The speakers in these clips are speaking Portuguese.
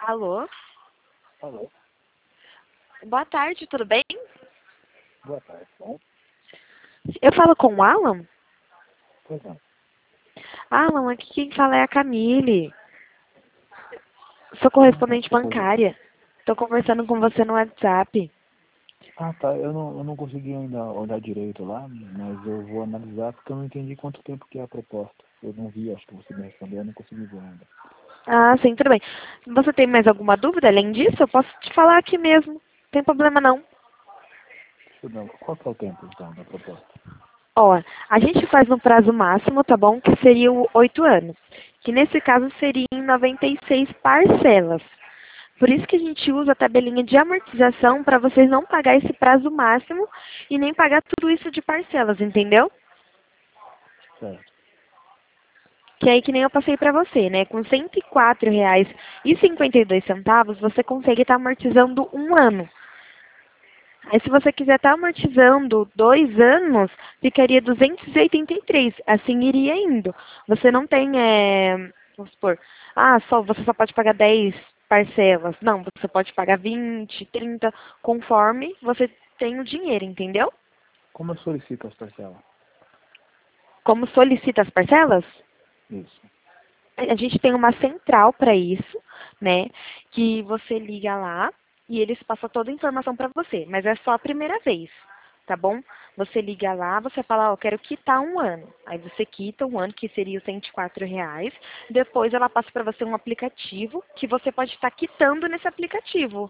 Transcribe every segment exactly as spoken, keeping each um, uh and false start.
Alô? Alô, Boa tarde, tudo bem? boa tarde. Bom, Eu falo com o Alan? pois não. Alan, aqui quem fala é a Camille. Sou correspondente Pois é. bancária. Estou conversando com você no WhatsApp. Ah, tá. Eu não, eu não consegui ainda olhar direito lá, mas eu vou analisar porque eu não entendi quanto tempo que é a proposta. Eu não vi, acho que você me respondeu, eu não consegui ver ainda. Ah, sim, tudo bem. Você tem mais alguma dúvida além disso? Eu posso te falar aqui mesmo. Não tem problema não. Deixa eu dar, qual que é o tempo, então, da proposta? Ó, a gente faz no prazo máximo, tá bom? Que seria o oito anos. Que nesse caso seria em noventa e seis parcelas. Por isso que a gente usa a tabelinha de amortização para vocês não pagar esse prazo máximo e nem pagar tudo isso de parcelas, entendeu? Certo. Que é aí que nem eu passei para você, né? Com cento e quatro reais e cinquenta e dois centavos você consegue estar amortizando um ano. Aí se você quiser estar amortizando dois anos, ficaria duzentos e oitenta e três. Assim iria indo. Você não tem, é, vamos supor, ah, só, você só pode pagar dez parcelas. Não, você pode pagar vinte, trinta, conforme você tem o dinheiro, entendeu? Como eu solicito as parcelas? Como solicita as parcelas? Isso. A gente tem uma central para isso, né? Que você liga lá e eles passam toda a informação para você, mas é só a primeira vez, tá bom? Você liga lá, você fala, ó, eu quero quitar um ano. Aí você quita um ano, que seria os cento e quatro reais. Depois ela passa para você um aplicativo que você pode estar quitando nesse aplicativo,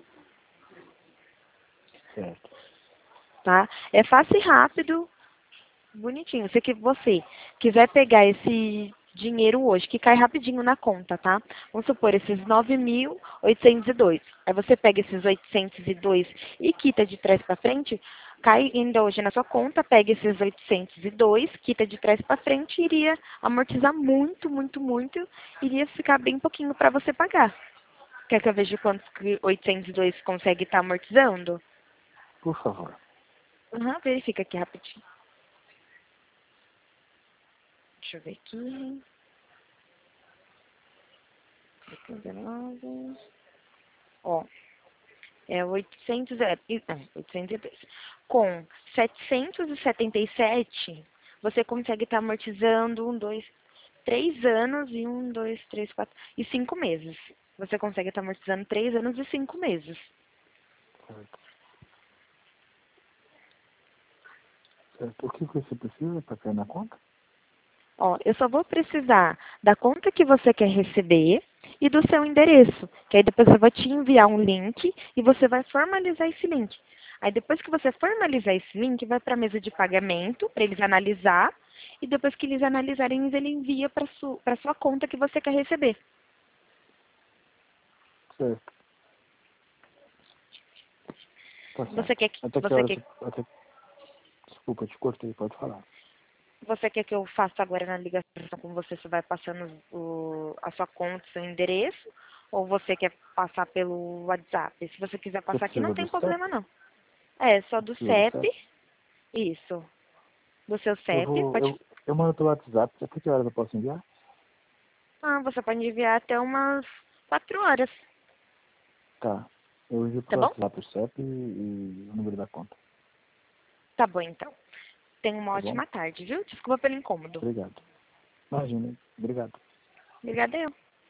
Certo. tá? É fácil e rápido, bonitinho. Se que você quiser pegar esse dinheiro hoje, que cai rapidinho na conta, tá? Vamos supor, esses nove mil oitocentos e dois. Aí você pega esses oitocentos e dois e quita de trás para frente, cai ainda hoje na sua conta, pega esses oitocentos e dois, quita de trás para frente, iria amortizar muito, muito, muito, iria ficar bem pouquinho para você pagar. Quer que eu veja quantos que oitocentos e dois consegue estar amortizando? Por favor. Uhum, verifica aqui rapidinho. Deixa eu ver aqui. dezenove. Ó, é oitocentos, é, e- é, oitocentos e dois. Com setecentos e setenta e sete, você consegue estar amortizando um, dois, três anos e um, dois, três, quatro e cinco meses. Você consegue estar amortizando três anos e cinco meses. Certo. Certo. O que que você precisa para cair na conta? Ó, eu só vou precisar da conta que você quer receber e do seu endereço, que aí depois eu vou te enviar um link e você vai formalizar esse link. Aí depois que você formalizar esse link, vai para a mesa de pagamento, para eles analisar, e depois que eles analisarem, ele envia para su, para sua conta que você quer receber. Certo. Tá Você certo. quer que Até que você horas... quer Até... Desculpa, eu te cortei, pode falar. você quer que eu faça agora na ligação com você, você vai passando o, a sua conta, seu endereço, ou você quer passar pelo WhatsApp? Se você quiser Você passar aqui, não precisa do tem C E P? problema não. É, só Você do precisa do C E P, C E P? isso. Do seu Eu C E P, vou... pode. Eu, eu mando pelo WhatsApp. Até que horas eu posso enviar? Ah, você pode enviar até umas quatro horas, Tá. Eu envio tá pro bom? WhatsApp o C E P e, e o número da conta. Tá bom, então. Tenha uma Tá bom? ótima tarde, viu? Desculpa pelo incômodo. Obrigado. Imagina. Obrigado. Obrigada eu.